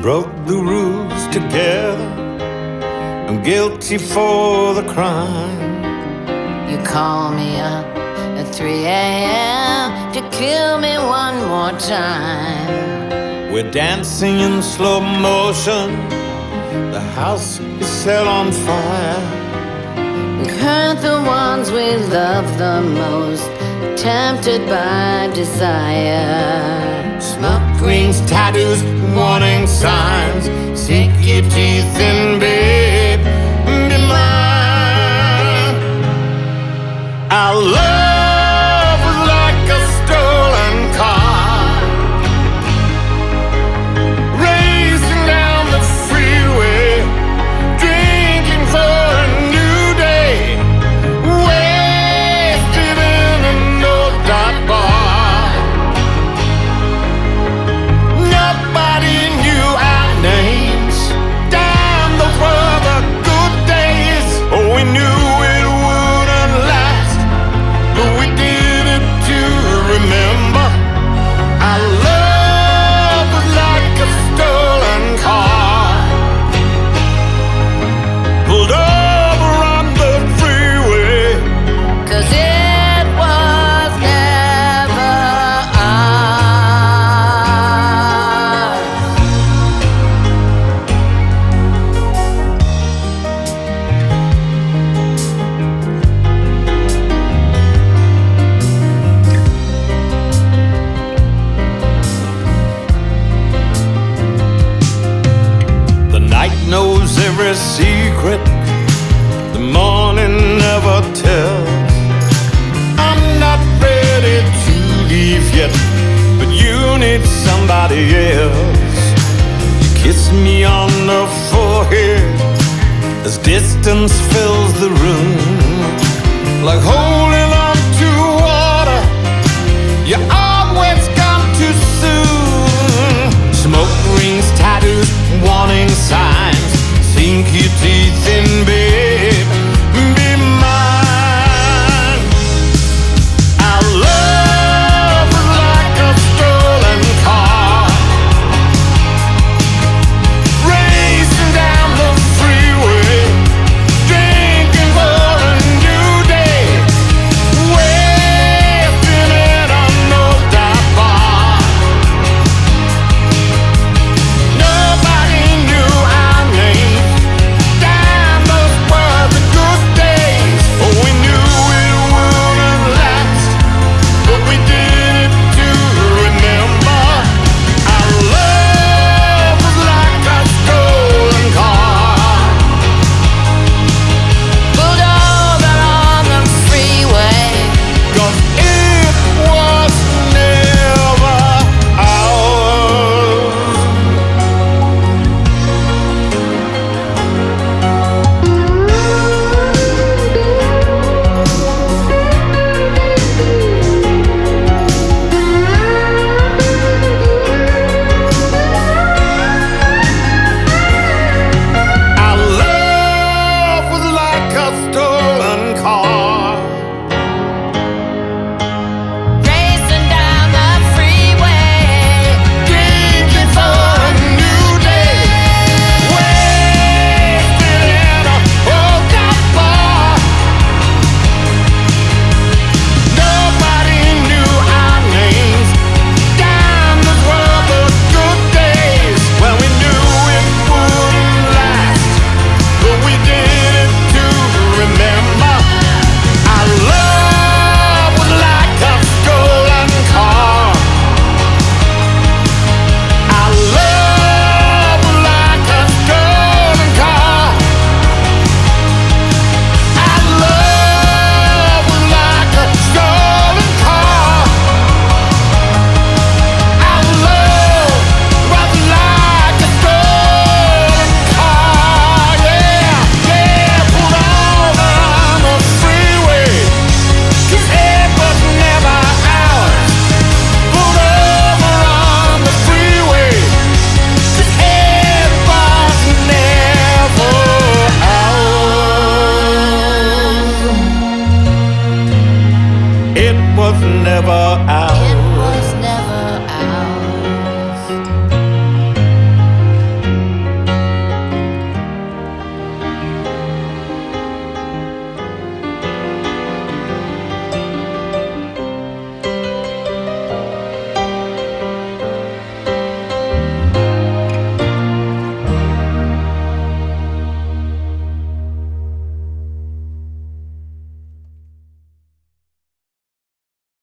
broke the rules together. I'm guilty for the crime. You call me up at 3 a.m. to kill me one more time. We're dancing in slow motion. The house is set on fire. We hurt the ones we love the most, tempted by desire. Smoke rings, tattoos, warning signs. Sink your teeth in, babe, be mine. Our love was like a stolen car, racing down the freeway, drinking for a new day, wasted in an old dark bar. Nobody knew our names. Damn, those were the good days. Oh, we knew it wouldn't last, but we did it to remember. Our love was like a stolen car, pulled over on the freeway. 'Cause it was never ours. The night knows every secret, the morning never tells. I'm not ready to leave yet, but you need somebody else. You kiss me on the forehead as distance fills the room, like holding on to water. You always come too soon. Smoke rings, tattoos, warning signs. Sink your teeth in, baby.